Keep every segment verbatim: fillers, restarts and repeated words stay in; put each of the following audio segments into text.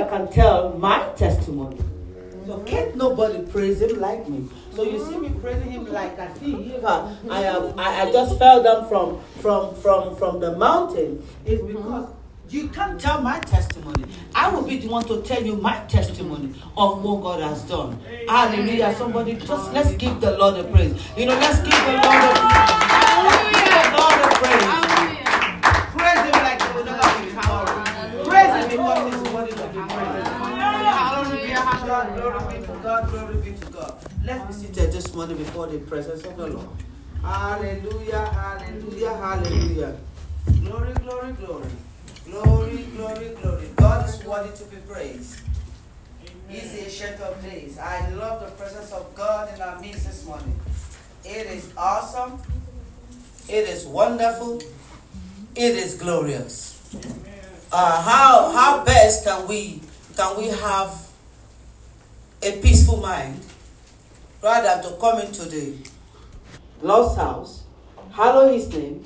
can tell my testimony. So can't nobody praise him like me. So you see me praising him like I see I, I have I, I just fell down from from from from the mountain. It's because you can't tell my testimony. I will be the one to tell you my testimony of what God has done. Hallelujah. Somebody just let's give the Lord a praise. You know, let's give the Lord a praise. Let's give the Lord a praise. Praise him like you will never be tomorrow. Praise him because this morning will be praised. God, glory be to God, glory be to God. Let's be seated this morning before the presence of the Lord. Hallelujah, hallelujah, hallelujah. Glory, glory, glory. Glory, glory, glory. God is worthy to be praised. He's the ancient of days. I love the presence of God in our midst this morning. It is awesome. It is wonderful. It is glorious. Uh, how how best can we can we have a peaceful mind rather than to come into the Lord's house, hallow his name,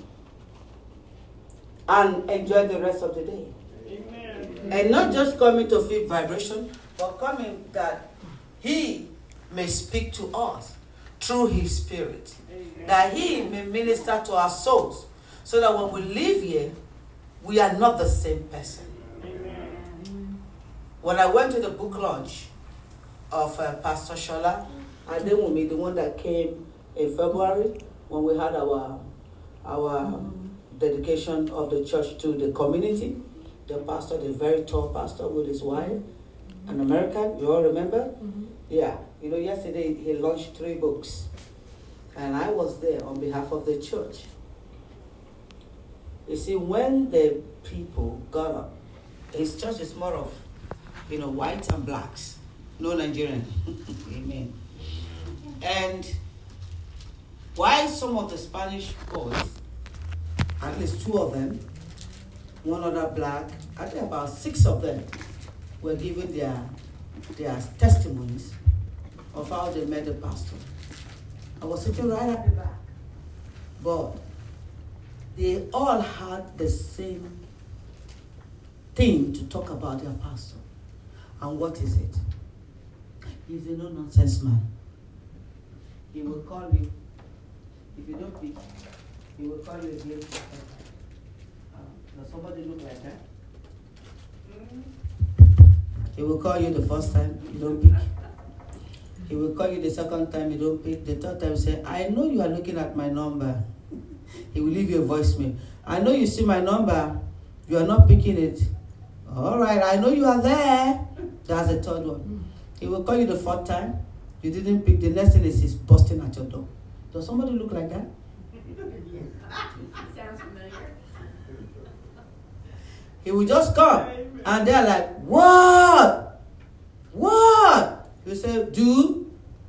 and enjoy the rest of the day. Amen. And not just coming to feel vibration, but coming that he may speak to us through his spirit. Amen. That he may minister to our souls, so that when we leave here, we are not the same person. Amen. When I went to the book launch of uh, Pastor Shola Adewumi, the one that came in February when we had our our mm-hmm. dedication of the church to the community. The pastor, the very tall pastor with his wife, mm-hmm. an American, you all remember? Mm-hmm. Yeah, you know, yesterday he launched three books, and I was there on behalf of the church. You see, when the people got up, his church is more of, you know, whites and blacks. No Nigerian. Amen. And why some of the Spanish boys, at least two of them, one other black, I think about six of them, were giving their, their testimonies of how they met the pastor. I was sitting right at the back. But they all had the same thing to talk about their pastor. And what is it? He's a no-nonsense man. He will call you. If you don't pick, he will call you again. Uh, does somebody look like that? He will call you the first time, you don't pick. He will call you the second time, you don't pick. The third time, say, I know you are looking at my number. He will leave you a voicemail. I know you see my number. You are not picking it. All right, I know you are there. That's the third one. He will call you the fourth time. You didn't pick. The next thing is he's busting at your door. Does somebody look like that? Sounds familiar. He will just come. And they're like, what? What? You say, do?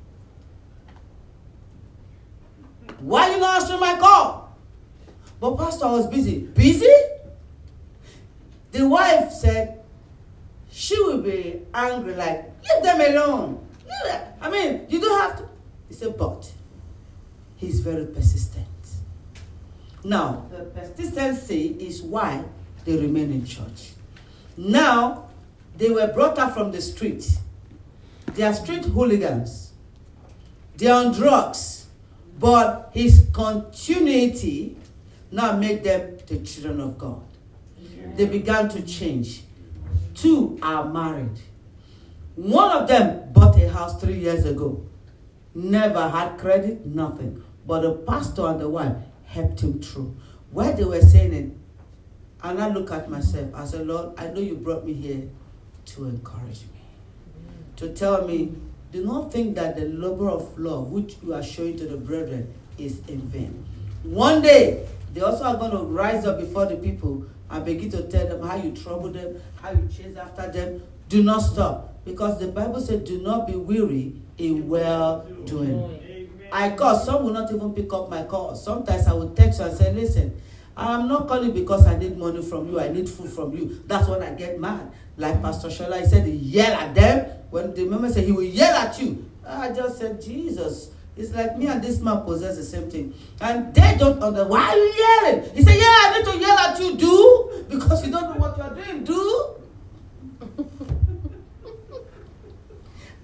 Why you not answering my call? But pastor, I was busy. Busy? The wife said, she will be angry, like, leave them alone. Leave them. I mean, you don't have to. He said, but he's very persistent. Now, the persistency is why they remain in church. Now, they were brought up from the street. They are street hooligans. They are on drugs. But his continuity now made them the children of God. Yeah. They began to change. Two are married. One of them bought a house three years ago. Never had credit, nothing. But the pastor and the wife helped him through. Where they were saying it, and I look at myself, I said, Lord, I know you brought me here to encourage me. To tell me, do not think that the labor of love which you are showing to the brethren is in vain. One day, they also are going to rise up before the people and begin to tell them how you trouble them, how you chase after them. Do not stop. Because the Bible said, do not be weary in well-doing. I call. Some will not even pick up my call. Sometimes I will text you and say, listen, I'm not calling because I need money from you. I need food from you. That's when I get mad. Like Pastor Shola, he said, he yell at them. When the moment said he will yell at you. I just said, Jesus. It's like me and this man possess the same thing. And they don't understand. Why are you yelling? He said, yeah, I need to yell at you, do. Because you don't know what you're doing, do.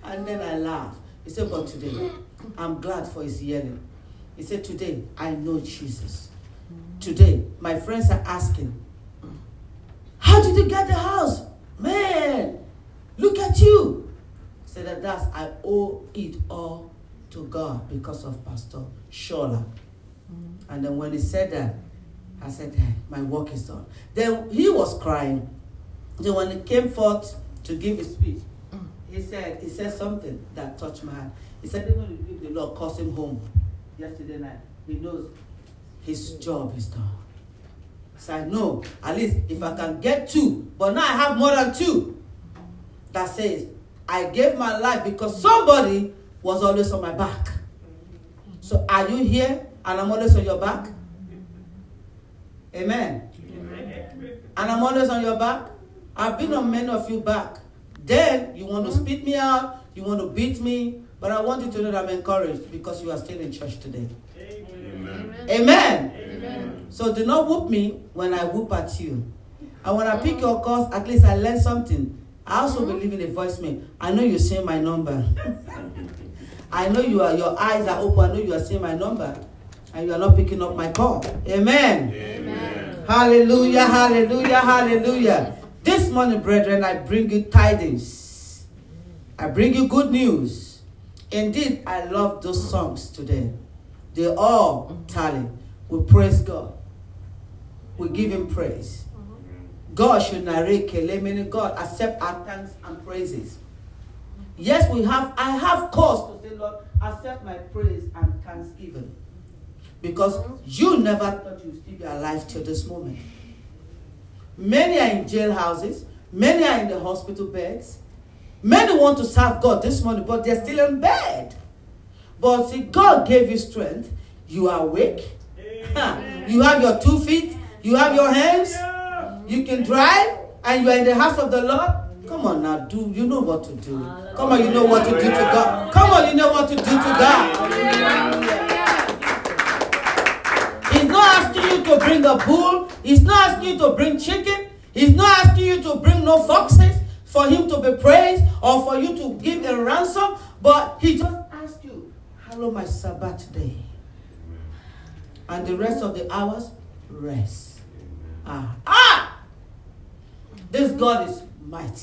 And then I laughed. He said, but today, I'm glad for his healing. He said, today, I know Jesus. Today, my friends are asking, how did you get the house? Man, look at you. He said that that's, I owe it all to God because of Pastor Shola. And then when he said that, I said, hey, my work is done. Then he was crying. Then when he came forth to give his speech, he said, he said something that touched my heart. He said, even if the Lord calls him home yesterday night, he knows his job is done. So I know, at least if I can get two, but now I have more than two, that says, I gave my life because somebody was always on my back. So are you here and I'm always on your back? Amen. Amen. And I'm always on your back. I've been on many of you back. Then you want to spit me out, you want to beat me, but I want you to know that I'm encouraged because you are still in church today. Amen. Amen. Amen. So do not whoop me when I whoop at you. And when I pick your calls, at least I learn something. I also believe in a voicemail. I know you're seeing my number. I know you are, your eyes are open. I know you are seeing my number. And you are not picking up my call. Amen. Amen. Hallelujah, hallelujah, hallelujah. This morning, brethren, I bring you tidings. I bring you good news. Indeed, I love those songs today. They all tally. We praise God. We give him praise. God should narrate, meaning God accept our thanks and praises. Yes, we have, I have cause to say, Lord, accept my praise and thanksgiving. Because you never thought you'd still be alive till this moment. Many are in jailhouses. Many are in the hospital beds. Many want to serve God this morning, but they're still in bed. But see, God gave you strength. You are awake. You have your two feet. You have your hands. You can drive. And you are in the house of the Lord. Come on now, do you know what to do? Come on, you know what to do to God. Come on, you know what to do to God. He's not asking you to bring a bull. He's not asking you to bring chicken. He's not asking you to bring no foxes for him to be praised or for you to give a ransom. But he just asked you, hallow my Sabbath day. And the rest of the hours, rest. Ah, ah! This God is mighty.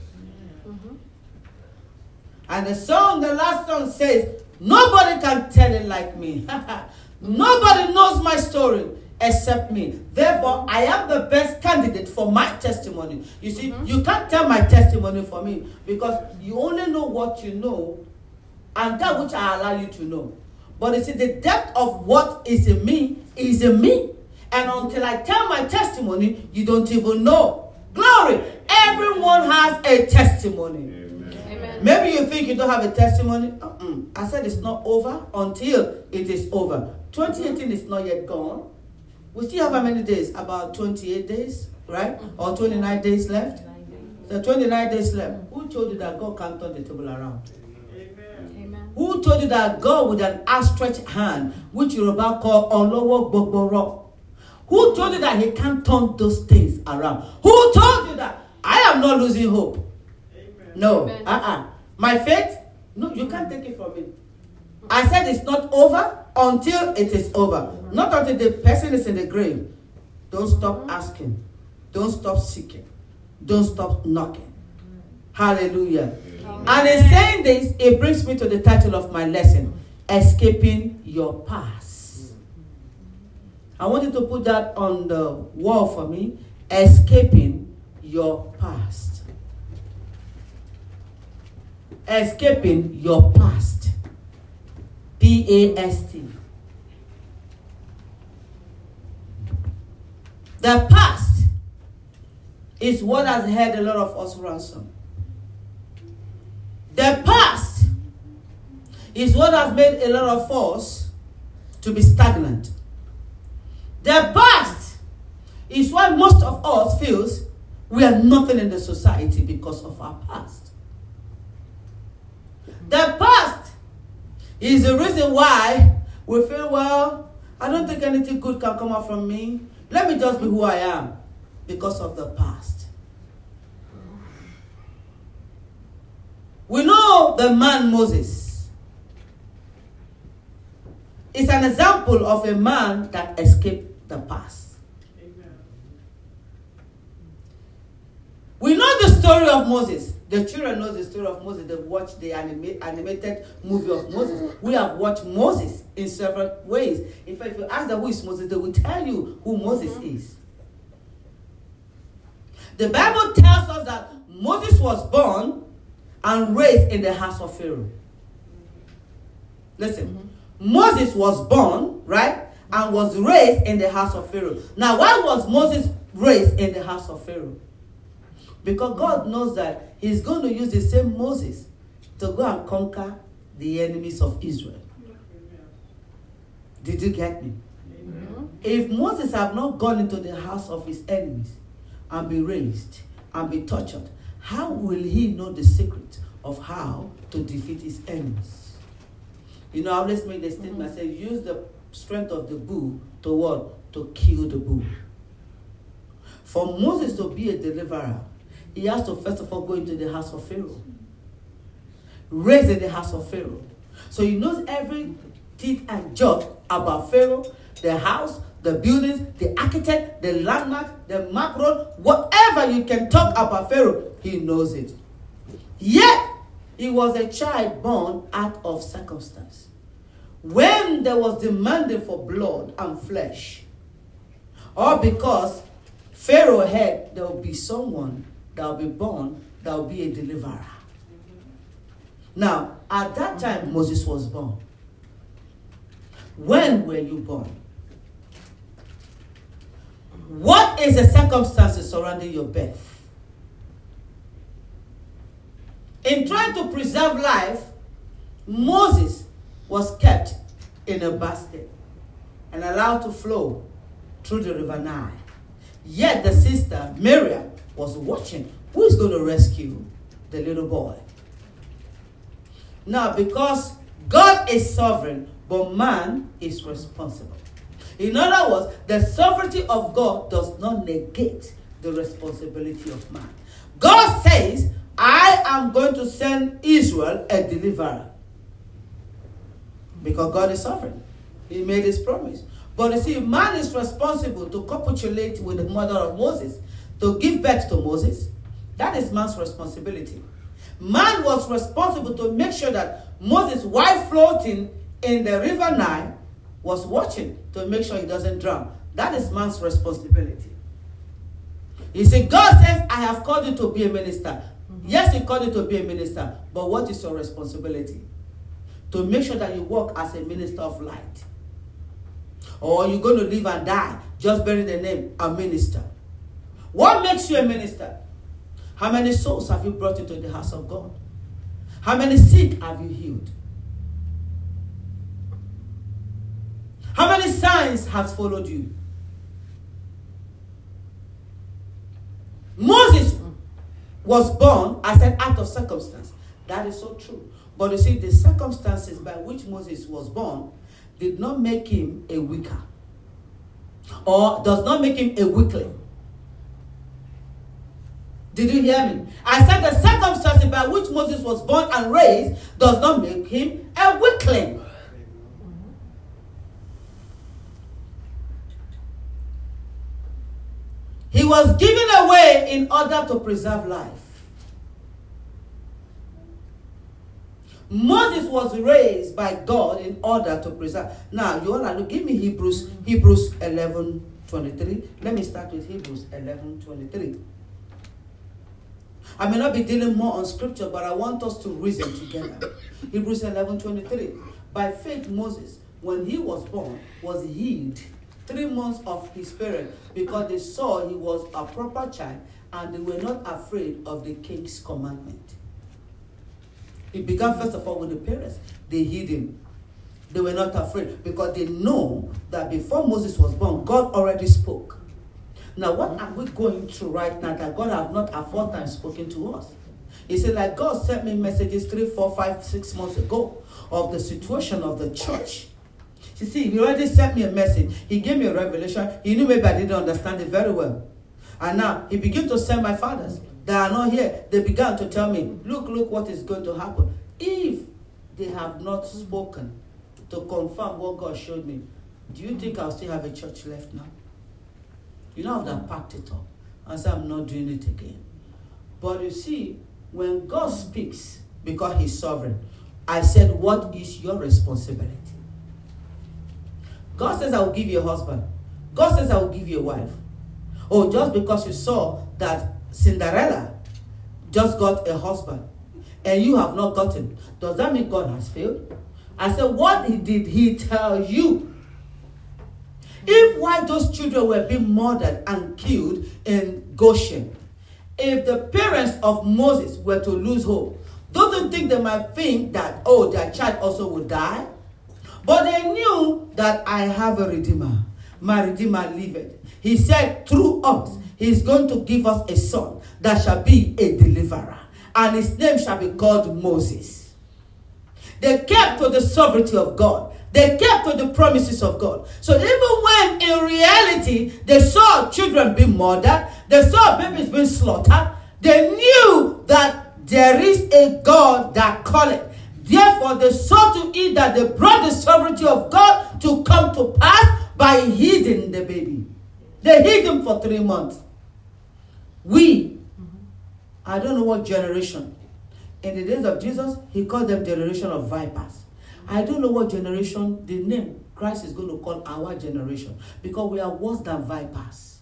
And the song, the last song says, nobody can tell it like me. Nobody knows my story except me. Therefore, I am the best candidate for my testimony. You see, mm-hmm. you can't tell my testimony for me because you only know what you know and that which I allow you to know. But you see, the depth of what is in me is in me. And until I tell my testimony, you don't even know. Glory! Everyone has a testimony. Amen. Maybe you think you don't have a testimony. Uh-uh. I said it's not over until it is over. twenty eighteen is not yet gone. We still have how many days? About twenty-eight days, right? Or twenty-nine days left? So twenty-nine days left. Who told you that God can't turn the table around? Amen. Who told you that God with an outstretched hand, which Yoruba call Olowo Gbogboro? Who told you that he can't turn those things around? Who told you that? I am not losing hope. Amen. No. Uh-uh. My faith, no, you can't take it from me. I said it's not over until it is over. Not until the person is in the grave. Don't stop asking. Don't stop seeking. Don't stop knocking. Hallelujah. Amen. And in saying this, it brings me to the title of my lesson, Escaping Your Past. I want you to put that on the wall for me. Escaping your past. Escaping your past. P A S T. The past is what has held a lot of us ransom. The past is what has made a lot of us to be stagnant. The past is why most of us feels we are nothing in the society because of our past. The past is the reason why we feel, well, I don't think anything good can come out from me. Let me just be who I am because of the past. We know know the man Moses. It's an example of a man that escaped the past. Amen. We know the story of Moses. The children know the story of Moses. They've watched the anima- animated movie of Moses. We have watched Moses in several ways. In fact, if you ask them who is Moses, they will tell you who Moses is. The Bible tells us that Moses was born and raised in the house of Pharaoh. Listen, mm-hmm. Moses was born, right, and was raised in the house of Pharaoh. Now, why was Moses raised in the house of Pharaoh? Because God knows that he's going to use the same Moses to go and conquer the enemies of Israel. Did you get me? Amen. If Moses had not gone into the house of his enemies and be raised and be tortured, how will he know the secret of how to defeat his enemies? You know, I always make the statement, mm-hmm. I say, use the strength of the bull to what? To kill the bull. For Moses to be a deliverer, he has to first of all go into the house of Pharaoh. Raised in the house of Pharaoh. So he knows every deed and jot about Pharaoh, the house, the buildings, the architect, the landmark, the map road, whatever you can talk about Pharaoh, he knows it. Yet, he was a child born out of circumstance. When there was demanding for blood and flesh, or because Pharaoh had, there will be someone that will be born, that will be a deliverer. Now, at that time, Moses was born. When were you born? What is the circumstances surrounding your birth? In trying to preserve life, Moses was kept in a basket and allowed to flow through the river Nile. Yet the sister, Miriam, was watching. Who is going to rescue the little boy? Now, because God is sovereign, but man is responsible. In other words, the sovereignty of God does not negate the responsibility of man. God says, I am going to send Israel a deliverer. Because God is sovereign. He made his promise. But you see, man is responsible to copulate with the mother of Moses, to give birth to Moses. That is man's responsibility. Man was responsible to make sure that Moses, while floating in the river Nile, was watching to make sure he doesn't drown. That is man's responsibility. You see, God says, I have called you to be a minister. Mm-hmm. Yes, he called you to be a minister, but what is your responsibility? To make sure that you walk as a minister of light. Or you're going to live and die just bearing the name, a minister. What makes you a minister? How many souls have you brought into the house of God? How many sick have you healed? How many signs has followed you? Moses was born, I said, out of circumstance. That is so true. But you see, the circumstances by which Moses was born did not make him a weaker. Or does not make him a weakling. Did you hear me? I said the circumstances by which Moses was born and raised does not make him a weakling. He was given away in order to preserve life. Moses was raised by God in order to preserve. Now, you all are, give me Hebrews, Hebrews eleven twenty-three. Let me start with Hebrews eleven twenty-three. I may not be dealing more on scripture, but I want us to reason together. Hebrews eleven twenty-three. By faith, Moses, when he was born, was healed three months of his parents because they saw he was a proper child and they were not afraid of the king's commandment. It began first of all with the parents. They hid him. They were not afraid because they know that before Moses was born, God already spoke. Now, what are we going through right now that God has not aforetime spoken to us? He said, like God sent me messages three, four, five, six months ago of the situation of the church. You see, he already sent me a message. He gave me a revelation. He knew maybe I didn't understand it very well. And now, he began to send my fathers that are not here. They began to tell me, look, look what is going to happen. If they have not spoken to confirm what God showed me, do you think I'll still have a church left now? You know, I've done packed it up and said I'm not doing it again. But you see, when God speaks, because he's sovereign, I said, what is your responsibility? God says I will give you a husband. God says I will give you a wife. Oh, just because you saw that Cinderella just got a husband and you have not gotten, does that mean God has failed? I said, what did he tell you? If while those children were being murdered and killed in Goshen, if the parents of Moses were to lose hope, don't you think they might think that, oh, their child also will die? But they knew that I have a Redeemer. My Redeemer liveth. He said through us, he's going to give us a son that shall be a deliverer. And his name shall be called Moses. They kept to the sovereignty of God. They kept to the promises of God. So even when in reality they saw children being murdered, they saw babies being slaughtered, they knew that there is a God that calleth. Therefore they sought to eat that they brought the sovereignty of God to come to pass by hiding the baby. They hid him for three months. We, I don't know what generation. In the days of Jesus, he called them generation of vipers. I don't know what generation, the name Christ is going to call our generation. Because we are worse than vipers.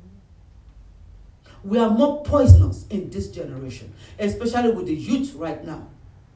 We are more poisonous in this generation. Especially with the youth right now.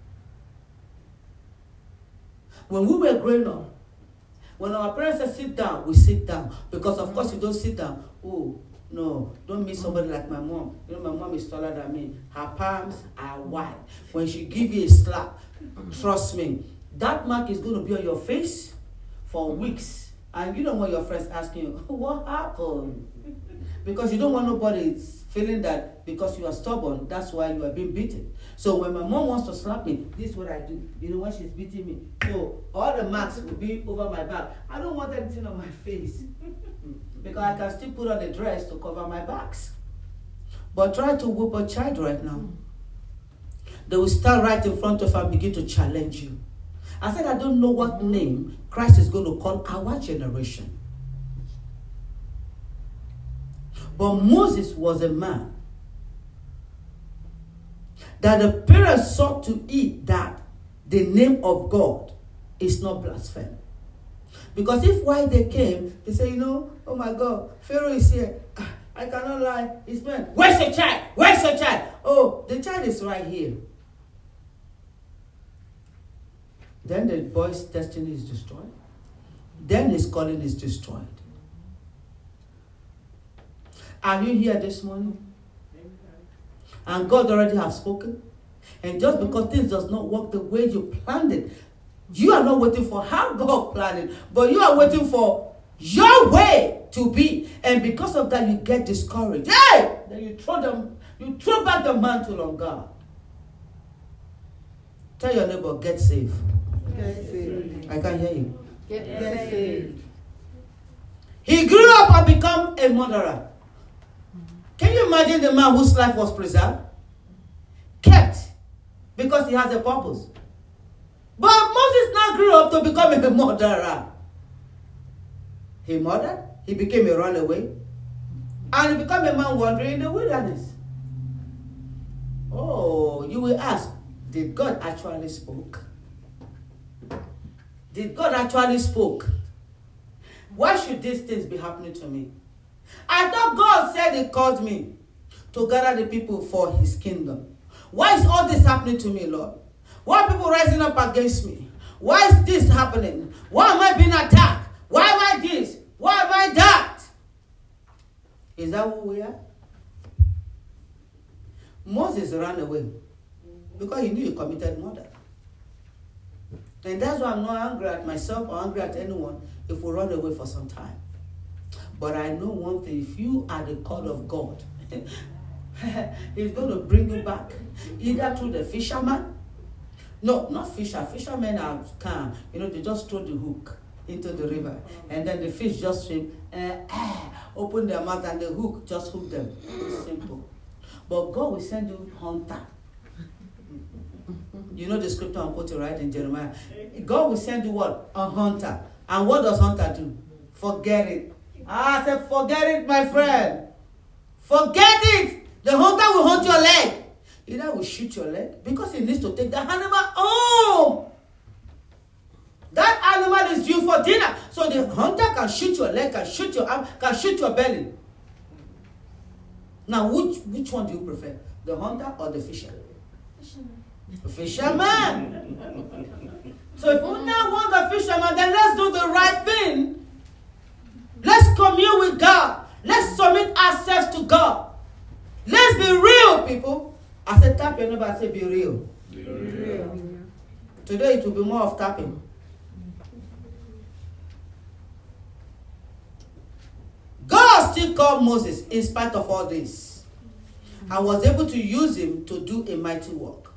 When we were growing up, when our parents said sit down, we sit down. Because of course you don't sit down. Oh, no, don't meet somebody like my mom. You know, my mom is taller than me. Her palms are wide. When she give you a slap, trust me, that mark is going to be on your face for weeks. And you don't want your friends asking you, what happened? Because you don't want nobody feeling that because you are stubborn, that's why you are being beaten. So when my mom wants to slap me, this is what I do. You know, when she's beating me. So all the marks will be over my back. I don't want anything on my face. Because I can still put on a dress to cover my backs. But try to whoop a child right now. They will stand right in front of her and begin to challenge you. I said, I don't know what name Christ is going to call our generation. But Moses was a man that the parents sought to eat that the name of God is not blasphemed. Because if while they came, they say, you know, oh my God, Pharaoh is here. I cannot lie. He's man. Where's the child? Where's the child? Oh, the child is right here. Then the boy's destiny is destroyed. Then his calling is destroyed. Are you here this morning? And God already has spoken. And just because things does not work the way you planned it, you are not waiting for how God planned it, but you are waiting for your way to be. And because of that, you get discouraged. Hey! Then you throw them, you throw back the mantle on God. Tell your neighbor, get saved. Get saved. I can't hear you. Get, get saved. He grew up and became a murderer. Can you imagine the man whose life was preserved? Kept. Because he has a purpose. But Moses now grew up to become a murderer. He murdered. He became a runaway. And he became a man wandering in the wilderness. Oh, you will ask, did God actually speak? Did God actually speak? Why should these things be happening to me? I thought God said he called me to gather the people for his kingdom. Why is all this happening to me, Lord? Why are people rising up against me? Why is this happening? Why am I being attacked? Why am I this? Why am I that? Is that who we are? Moses ran away because he knew he committed murder. And that's why I'm not angry at myself or angry at anyone if we run away for some time. But I know one thing, if you are the call of God, he's going to bring you back. Either through the fisherman. No, not fisher. Fishermen are calm. You know, they just throw the hook into the river. And then the fish just swim, uh, uh, open their mouth and the hook just hook them. It's simple. But God will send you hunter. You know the scripture I'm quoting right in Jeremiah. God will send you what? A hunter. And what does hunter do? Forget it. I said, forget it, my friend. Forget it. The hunter will hunt your leg. Either will shoot your leg because he needs to take the animal home. That animal is due for dinner. So the hunter can shoot your leg, can shoot your arm, can shoot your belly. Now, which, which one do you prefer? The hunter or the fisher? Fisherman. The fisherman. So if we now want the fisherman, then let's do the right thing. Let's commune with God. Let's submit ourselves to God. Let's be real, people. I said tap your neighbor, I said be real. Be real. Today it will be more of tapping. God still called Moses in spite of all this and was able to use him to do a mighty work.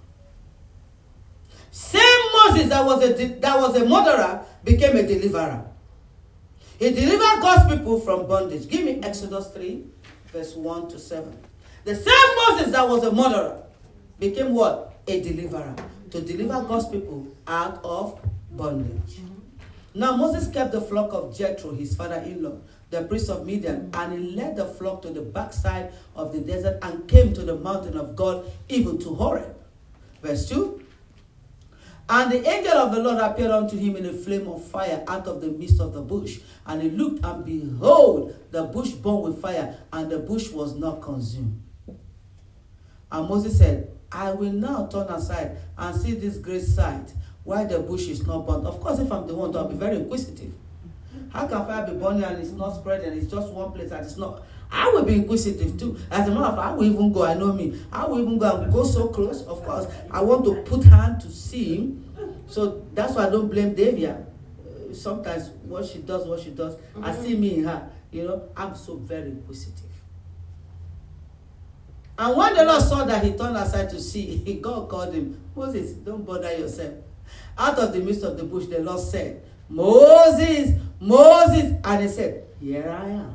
Same Moses that was a, that was a murderer became a deliverer. He delivered God's people from bondage. Give me Exodus three, verse one to seven. The same Moses that was a murderer became what? A deliverer. To deliver God's people out of bondage. Now Moses kept the flock of Jethro, his father-in-law, the priest of Midian, and he led the flock to the backside of the desert and came to the mountain of God, even to Horeb. Verse two. And the angel of the Lord appeared unto him in a flame of fire out of the midst of the bush. And he looked, and behold, the bush burned with fire, and the bush was not consumed. And Moses said, I will now turn aside and see this great sight, why the bush is not burnt. Of course, if I'm the one, I'll be very inquisitive. How can fire be burning and it's not spread and it's just one place and it's not? I will be inquisitive too. As a matter of fact, I will even go. I know me. I will even go and go so close. Of course, I want to put hand to see him. So that's why I don't blame Davia. Uh, sometimes what she does, what she does, mm-hmm. I see me in her. You know, I'm so very inquisitive. And when the Lord saw that he turned aside to see, God called him, Moses, don't bother yourself. Out of the midst of the bush, the Lord said, Moses, Moses. And he said, here I am.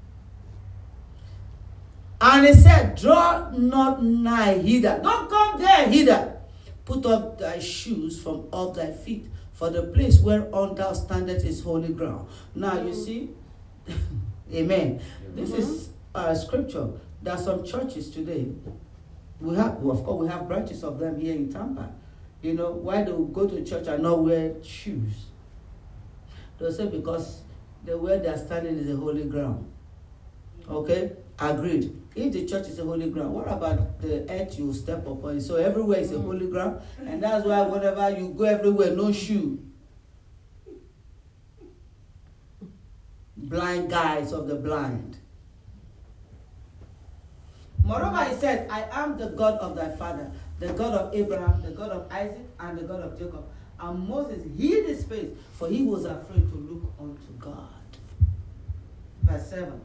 And he said, draw not nigh hither. Don't come there hither. Put off thy shoes from off thy feet, for the place whereon thou standest is holy ground. Now you see, amen. This is uh, scripture. There are some churches today. We have, well, of course, we have branches of them here in Tampa. You know, why they will go to church and not wear shoes? They'll say because the where they are standing is a holy ground. Okay? Agreed. If the church is a holy ground, what about the earth you step upon? So everywhere is a holy ground, and that's why whenever you go everywhere, no shoe. Blind guides of the blind. Moreover, he said, I am the God of thy father, the God of Abraham, the God of Isaac, and the God of Jacob. And Moses hid his face, for he was afraid to look unto God. Verse seven.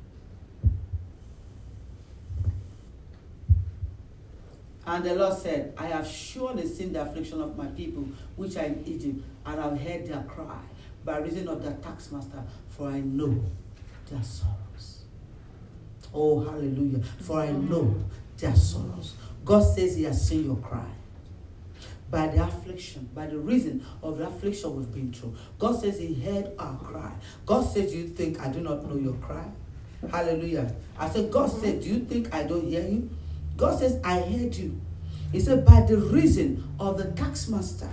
And the Lord said, I have surely seen the affliction of my people, which are in Egypt, and have heard their cry by reason of their taxmaster, for I know their sorrows. Oh, hallelujah. For I know their sorrows. God says he has seen your cry. By the affliction, by the reason of the affliction we've been through. God says he heard our cry. God says, do you think I do not know your cry? Hallelujah. I said, God said, do you think I don't hear you? God says, I heard you. He said, by the reason of the taxmaster,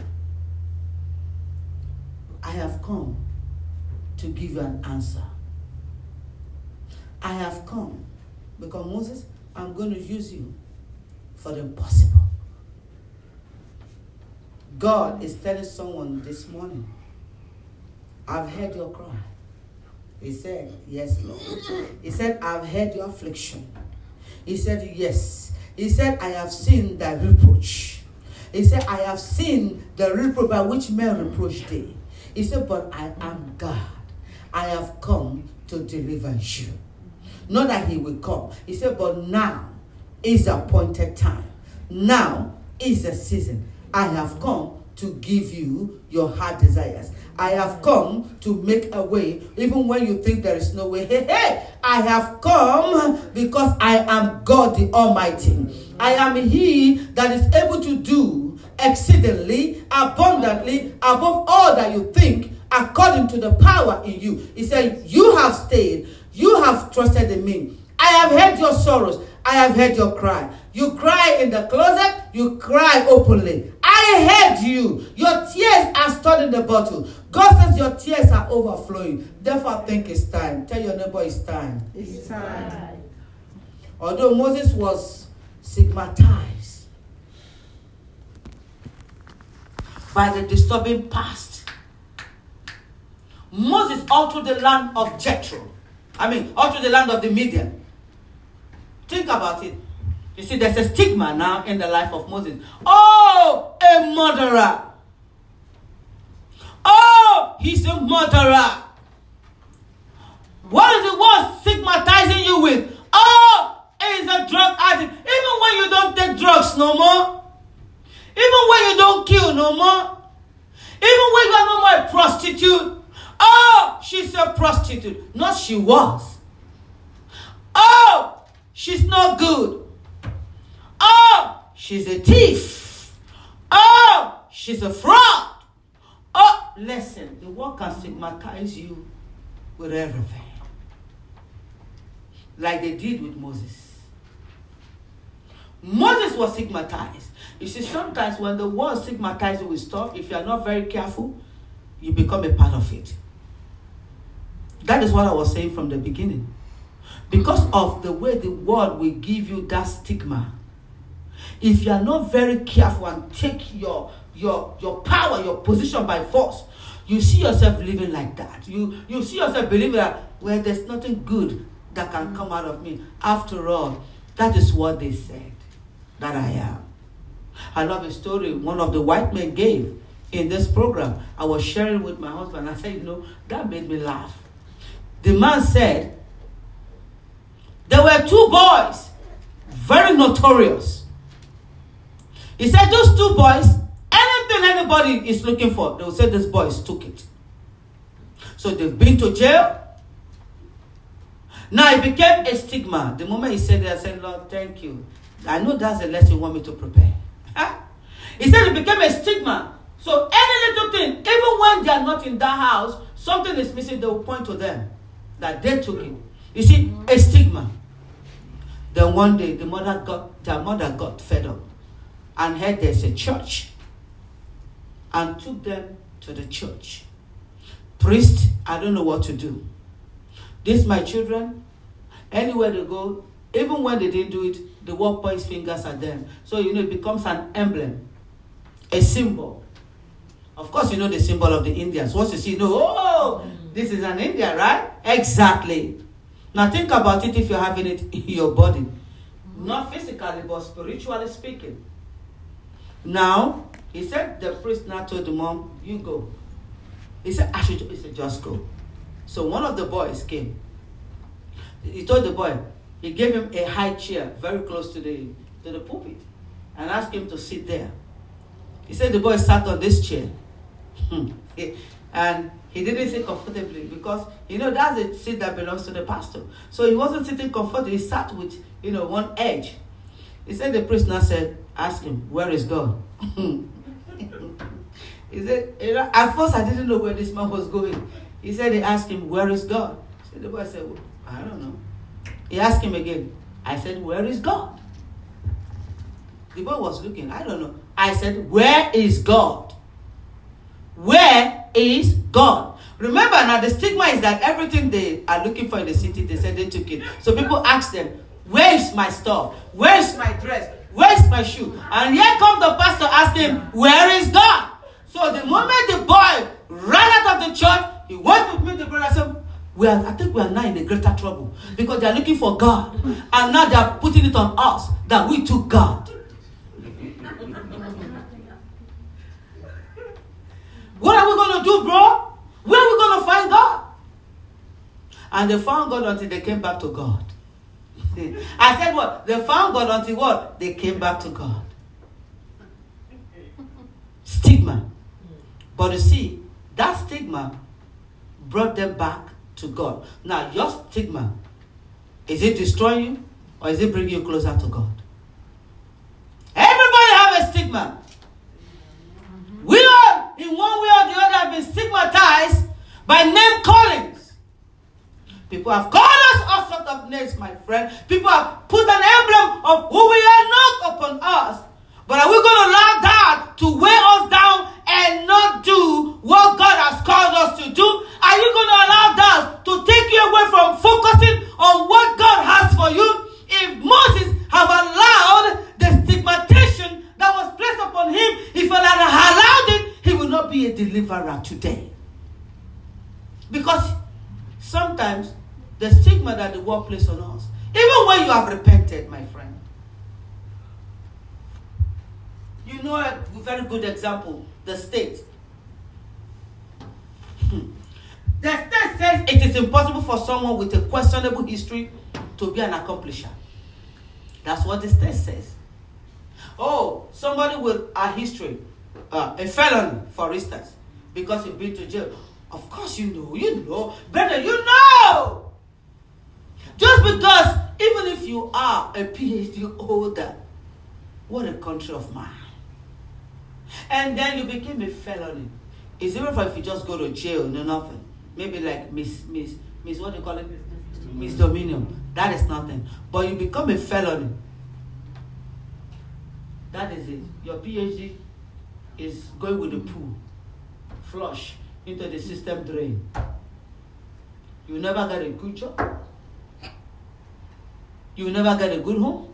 I have come to give you an answer. I have come because Moses, I'm going to use you for the impossible. God is telling someone this morning, I've heard your cry. He said, yes, Lord. He said, I've heard your affliction. He said, yes. He said, I have seen thy reproach. He said, I have seen the reproach by which men reproach thee. He said, but I am God. I have come to deliver you. Not that he will come. He said, but now is the appointed time. Now is the season. I have come to give you your heart desires. I have come to make a way, even when you think there is no way. Hey, hey, I have come because I am God the Almighty. I am he that is able to do exceedingly, abundantly, above all that you think, according to the power in you. He said, you have stayed, you have trusted in me. I have heard your sorrows, I have heard your cry. You cry in the closet, you cry openly. I heard you. Your tears are stored in the bottle. God says your tears are overflowing. Therefore, I think it's time. Tell your neighbor it's time. It's time. Although Moses was stigmatized by the disturbing past, Moses all through the land of Jethro, I mean, all through the land of the Midian. Think about it. You see, there's a stigma now in the life of Moses. Oh, a murderer. Oh, he's a murderer. What is the word stigmatizing you with? Oh, he's a drug addict. Even when you don't take drugs no more. Even when you don't kill no more. Even when you are no more a prostitute. Oh, she's a prostitute. Not she was. Oh, she's not good. Oh, she's a thief. Oh, she's a fraud. Oh, listen, the world can stigmatize you with everything. Like they did with Moses. Moses was stigmatized. You see, sometimes when the world stigmatizes you with stuff, if you are not very careful, you become a part of it. That is what I was saying from the beginning. Because of the way the world will give you that stigma, if you are not very careful and take your, your, your power, your position by force, you see yourself living like that. You, you see yourself believing that, well, there's nothing good that can come out of me. After all, that is what they said that I am. I love a story one of the white men gave in this program. I was sharing with my husband. I said, you know, that made me laugh. The man said, there were two boys, very notorious. He said, those two boys, anything anybody is looking for, they will say, these boys took it. So they've been to jail. Now it became a stigma. The moment he said that, I said, Lord, thank you. I know that's the lesson you want me to prepare. Huh? He said it became a stigma. So any little thing, even when they are not in that house, something is missing, they will point to them that they took it. You see, a stigma. Then one day, the mother got, their mother got fed up and heard there's a church and took them to the church. Priest, I don't know what to do. These my children, anywhere they go, even when they didn't do it, the world points fingers at them. So, you know, it becomes an emblem, a symbol. Of course, you know the symbol of the Indians. Once you see, you know, oh, this is an Indian, right? Exactly. Now think about it if you're having it in your body. Not physically, but spiritually speaking. Now, he said, the priest now told the mom, you go. He said, I should, he said, just go. So one of the boys came. He told the boy, he gave him a high chair very close to the, to the pulpit and asked him to sit there. He said the boy sat on this chair. And he didn't sit comfortably because, you know, that's a seat that belongs to the pastor. So he wasn't sitting comfortably. He sat with, you know, one edge. He said the priest now said, ask him, where is God? He said, you know, at first I didn't know where this man was going. He said, he asked him, where is God? So the boy said, well, I don't know. He asked him again. I said, where is God? The boy was looking, I don't know. I said, where is God? Where is God? Remember now, the stigma is that everything they are looking for in the city, they said they took it. So people ask them, where is my stuff? Where is my dress? Where is my shoe? And here comes the pastor asking, where is God? So the moment the boy ran out of the church, he went to meet the brother and said, we are, I think we are now in a greater trouble because they are looking for God. And now they are putting it on us that we took God. What are we going to do, bro? Where are we going to find God? And they found God until they came back to God. I said what? They found God until what? They came back to God. Stigma. But you see, that stigma brought them back to God. Now, your stigma, is it destroying you or is it bringing you closer to God? Everybody have a stigma. by name callings. People have called us all sorts of names, my friend. People have put an emblem of who we are not upon us. But are we going to allow that to weigh us down and not do what God has called us to do? Are you going to allow that to take you away from focusing on what God has for you? If Moses have allowed the stigmatization that was placed upon him, if he had allowed it, he will not be a deliverer today. Because sometimes the stigma that the world places on us, even when you have repented, my friend. You know a very good example, the state. The state says it is impossible for someone with a questionable history to be an accomplisher. That's what the state says. Oh, somebody with a history, uh, a felony, for instance, because you've been to jail. Of course you know, you know. Brother, you know. Just because, even if you are a P H D holder, what a country of mine. And then you became a felony. It's even if you just go to jail, no nothing. Maybe like Miss, Miss, Miss, what do you call it? Misdemeanor. That is nothing. But you become a felony. That is it. Your P H D is going with the pool. Flush into the system drain. You never get a good job. You never get a good home.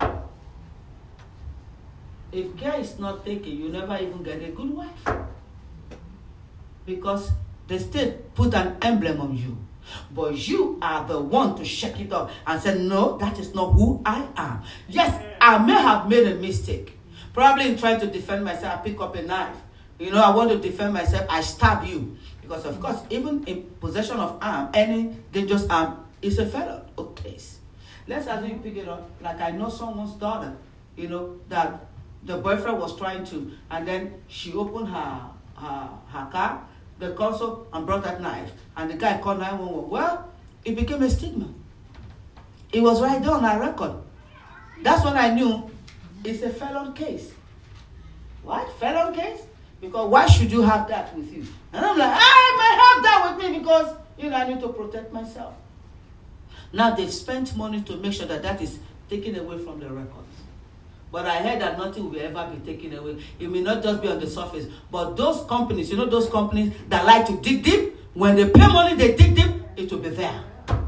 If care is not taken, you never even get a good wife. Because the state put an emblem on you. But you are the one to shake it off and say, no, that is not who I am. Yes, I may have made a mistake. Probably in trying to defend myself, I pick up a knife. You know, I want to defend myself, I stab you. Because of course, even in possession of arm, any dangerous arm is a felon or case. Let's assume you pick it up, like I know someone's daughter, you know, that the boyfriend was trying to, and then she opened her, her, her car, the console, and brought that knife. And the guy called nine one one. Well, it became a stigma. It was right there on our record. That's when I knew it's a felon case. What? Felon case? Because why should you have that with you? And I'm like, I might have that with me because, you know, I need to protect myself. Now they've spent money to make sure that that is taken away from the records. But I heard that nothing will ever be taken away. It may not just be on the surface. But those companies, you know those companies that like to dig deep? When they pay money, they dig deep, it will be there.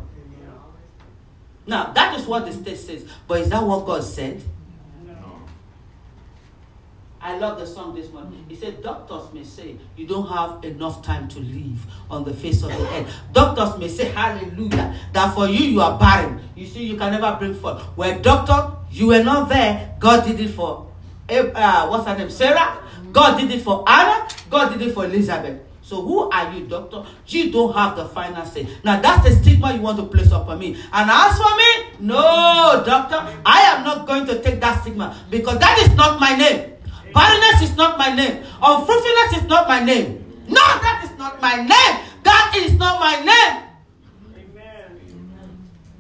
Now, that is what the state says. But is that what God said? No. I love the song this morning. He said, doctors may say you don't have enough time to live on the face of the earth. Doctors may say, hallelujah, that for you, you are barren. You see, you can never bring forth. Well, doctor, you were not there. God did it for, uh, what's her name, Sarah. God did it for Anna. God did it for Elizabeth. So who are you, doctor? You don't have the final say. Now that's the stigma you want to place upon me. And as for me, no, doctor, I am not going to take that stigma because that is not my name. Barrenness is not my name. Unfruitfulness is not my name. No, that is not my name. That is not my name. Amen.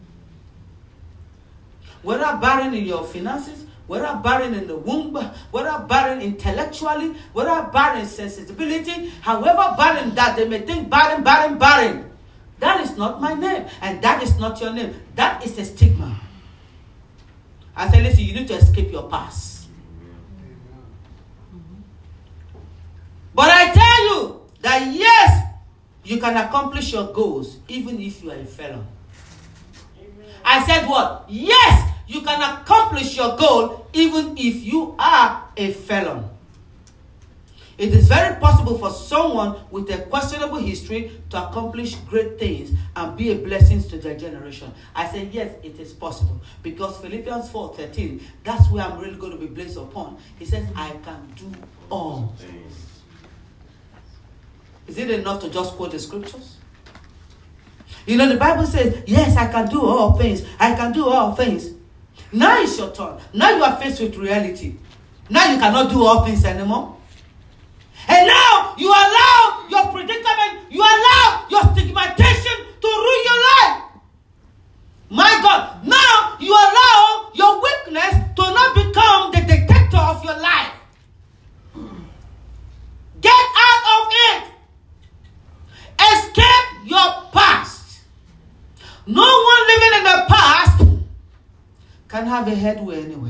Whether barren in your finances, whether barren in the womb, whether barren intellectually, whether barren in sensibility, however barren that they may think barren, barren, barren. That is not my name. And that is not your name. That is a stigma. I said, listen, you need to escape your past. But I tell you that yes, you can accomplish your goals even if you are a felon. I said what? Yes, you can accomplish your goal even if you are a felon. It is very possible for someone with a questionable history to accomplish great things and be a blessing to their generation. I said, yes, it is possible. Because Philippians four thirteen, that's where I'm really going to be blessed upon. He says, I can do all things. Is it enough to just quote the scriptures? You know, the Bible says, yes, I can do all things. I can do all things. Now it's your turn. Now you are faced with reality. Now you cannot do all things anymore. And now you allow your predicament, you allow your stigmatization to ruin your life. My God, now you allow your weakness to not become the dictator of your life. Get out of it. Escape can have a headway anyway.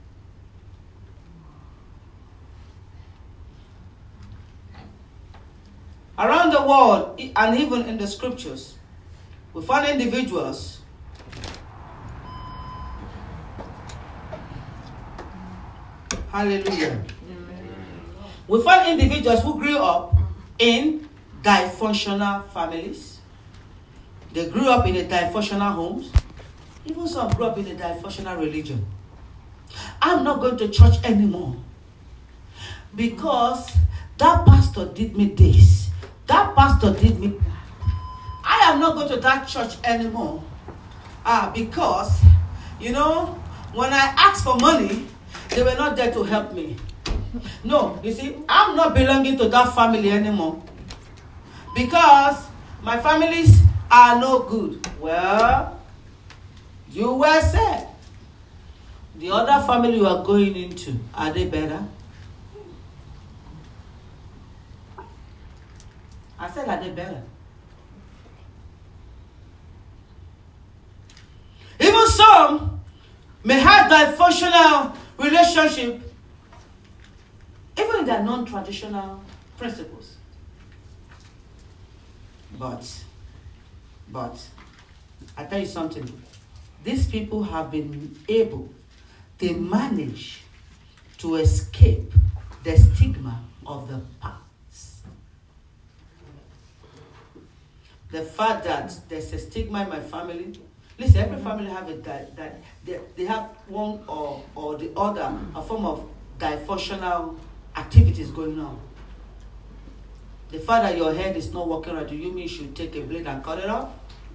Around the world, and even in the scriptures, we find individuals hallelujah. We find individuals who grew up in dysfunctional families. They grew up in a dysfunctional homes. Even some grew up in a dysfunctional religion. I'm not going to church anymore because that pastor did me this. That pastor did me that. I am not going to that church anymore. Ah, because, you know, when I asked for money, they were not there to help me. No, you see, I'm not belonging to that family anymore. Because my families are no good. Well, you were said. The other family you are going into, are they better? I said, are they better? Even some may have dysfunctional relationship, even in their non-traditional principles. But, but, I tell you something. These people have been able, they manage to escape the stigma of the past. The fact that there's a stigma in my family. Listen, every family have a that that they, they have one or or the other, a form of dysfunctional activities going on. The fact that your head is not working right, do you mean you should take a blade and cut it off?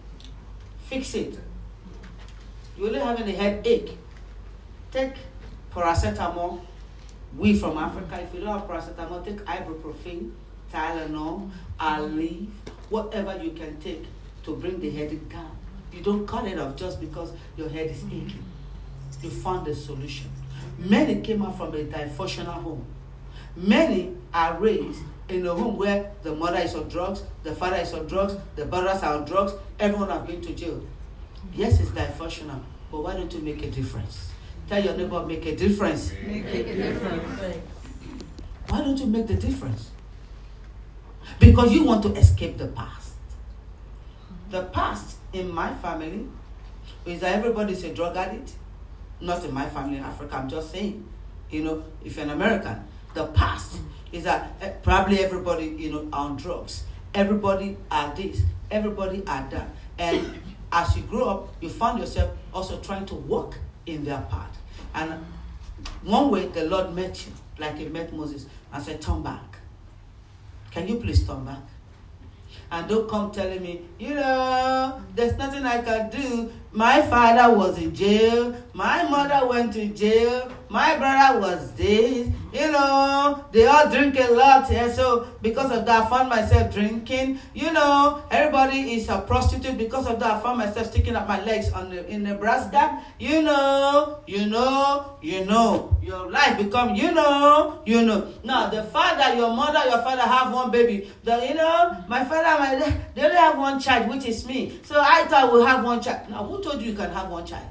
Fix it. You're only having a headache. Take paracetamol. We from Africa, if you don't have paracetamol, take ibuprofen, Tylenol, Aleve, whatever you can take to bring the headache down. You don't cut it off just because your head is aching. You found a solution. Many came out from a dysfunctional home. Many are raised in a home where the mother is on drugs, the father is on drugs, the brothers are on drugs, everyone has been to jail. Yes, it's dysfunctional, but why don't you make a difference? Tell your neighbor, make a difference. Make a difference. Why don't you make the difference? Because you want to escape the past. The past in my family is that everybody's a drug addict. Not in my family in Africa, I'm just saying. You know, if you're an American, the past is that eh, probably everybody, you know, are on drugs. Everybody are this, everybody are that. And as you grow up, you find yourself also trying to walk in their path. And one way the Lord met you, like he met Moses, and said, turn back. Can you please turn back? And don't come telling me, you know, there's nothing I can do. My father was in jail. My mother went to jail. My brother was this. You know, they all drink a lot here. So because of that, I found myself drinking. You know, everybody is a prostitute. Because of that, I found myself sticking up my legs on the, in Nebraska. You know, you know, you know. Your life become, you know, you know. Now, the father, your mother, your father have one baby. The, you know, my father, my dad, they only have one child, which is me. So I thought we'll have one child. Now, who told you you can have one child?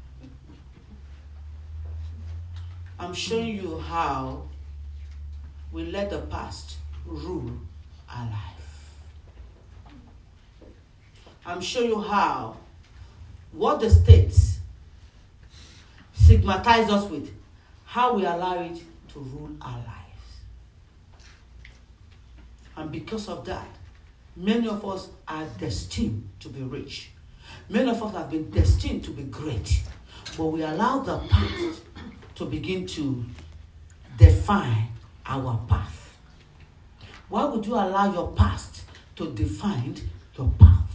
I'm showing you how we let the past rule our life. I'm showing you how what the states stigmatize us with, how we allow it to rule our lives. And because of that, many of us are destined to be rich. Many of us have been destined to be great. But we allow the past to begin to define our path. Why would you allow your past to define your path?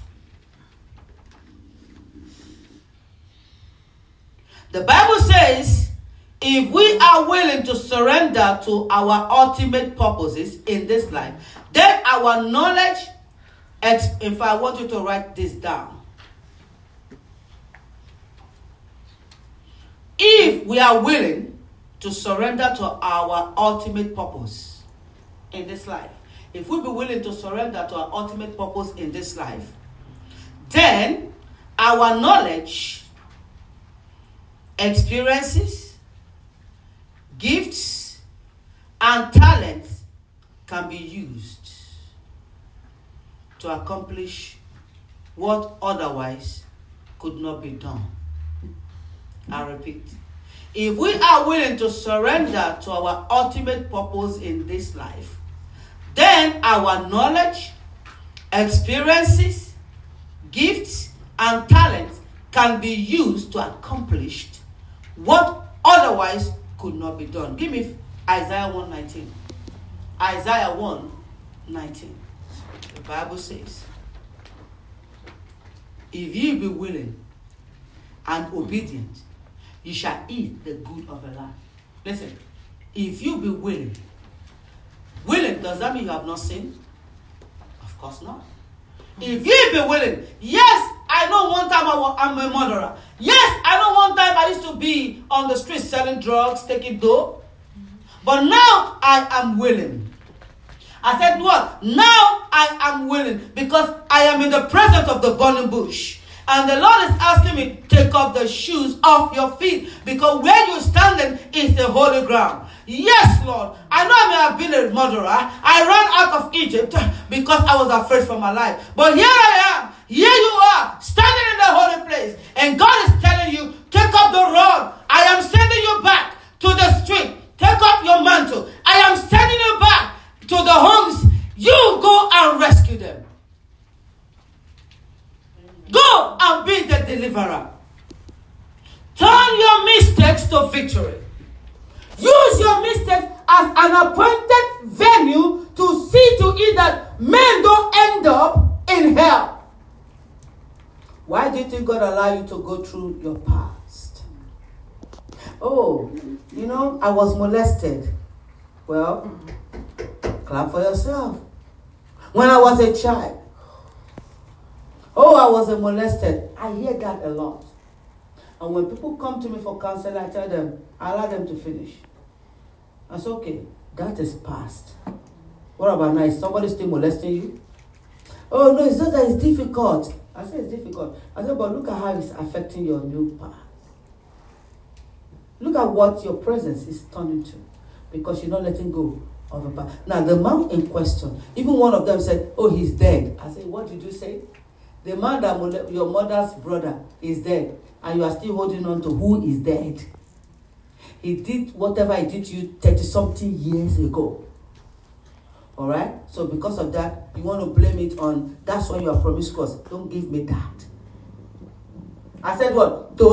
The Bible says, if we are willing to surrender to our ultimate purposes in this life, then our knowledge, if I want you to write this down, if we are willing to surrender to our ultimate purpose in this life, if we be willing to surrender to our ultimate purpose in this life, then our knowledge experiences, gifts, and talents can be used to accomplish what otherwise could not be done. I repeat, if we are willing to surrender to our ultimate purpose in this life, then our knowledge, experiences, gifts, and talents can be used to accomplish what otherwise could not be done. Give me Isaiah one nineteen. Isaiah one nineteen. The Bible says, if ye be willing and obedient, ye shall eat the good of the land. Listen, if you be willing, willing, does that mean you have not sinned? Of course not. If you be willing, yes, I know one time I was, I'm a murderer. Yes, I know one time I used to be on the street selling drugs, taking dope. But now I am willing. I said what? Now I am willing because I am in the presence of the burning bush. And the Lord is asking me, take off the shoes off your feet because where you're standing is the holy ground. Yes, Lord. I know I may have been a murderer. I ran out of Egypt because I was afraid for my life. But here I am. Here you are, standing in the holy place. And God is telling you, take up the rod. I am sending you back to the street. Take up your mantle. I am sending you back to the homes. You go and rescue them. Go and be the deliverer. Turn your mistakes to victory. Use your mistakes as an appointed venue to see to it that men don't end up in hell. Why do you think God allowed you to go through your past? Oh, you know, I was molested. Well, clap for yourself. When I was a child, oh, I was a molested. I hear that a lot. And when people come to me for counseling, I tell them, I allow them to finish. I say, okay, that is past. What about now? Is somebody still molesting you? Oh, no, it's not that it's difficult. I say it's difficult. I said, but look at how it's affecting your new past. Look at what your presence is turning to because you're not letting go of a past. Now, the man in question, even one of them said, oh, he's dead. I said, what did you say? The man that mole- your mother's brother is dead, and you are still holding on to who is dead. He did whatever he did to you thirty-something years ago. All right? So because of that, you want to blame it on, that's why you are promiscuous. Don't give me that. I said what? To